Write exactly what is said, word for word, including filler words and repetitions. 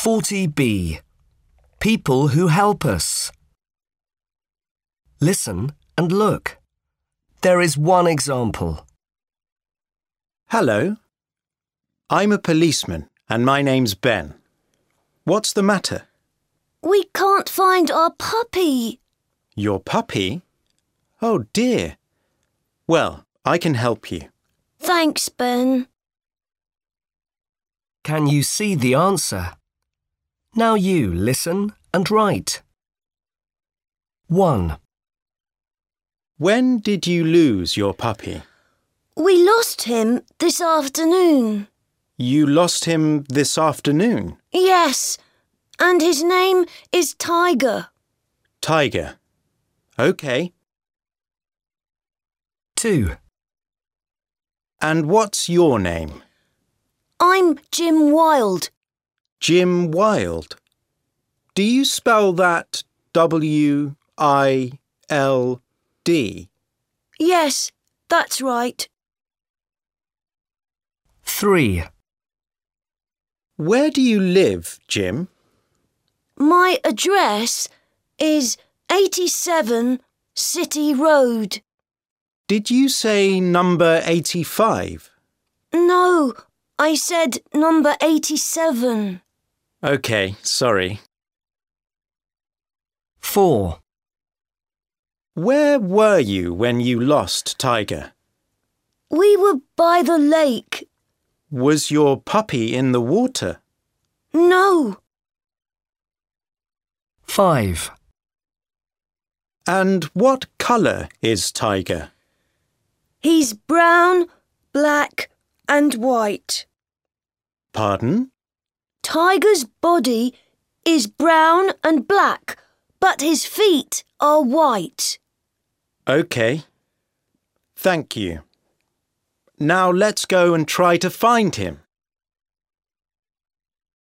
forty B. People who help us. Listen and look. There is one example. Hello. I'm a policeman and my name's Ben. What's the matter? We can't find our puppy. Your puppy? Oh dear. Well, I can help you. Thanks, Ben. Can you see the answer? Now you listen and write. one. When did you lose your puppy? We lost him this afternoon. You lost him this afternoon? Yes, and his name is Tiger. Tiger. OK. two. And what's your name? I'm Jim Wild. Jim Wild. Do you spell that W I L D? Yes, that's right. three. Where do you live, Jim? My address is eighty-seven City Road. Did you say number eighty-five? No, I said number eighty-seven. OK, sorry. four. Where were you when you lost Tiger? We were by the lake. Was your puppy in the water? No. five. And what colour is Tiger? He's brown, black and white. Pardon? Tiger's body is brown and black, but his feet are white. OK. Thank you. Now let's go and try to find him.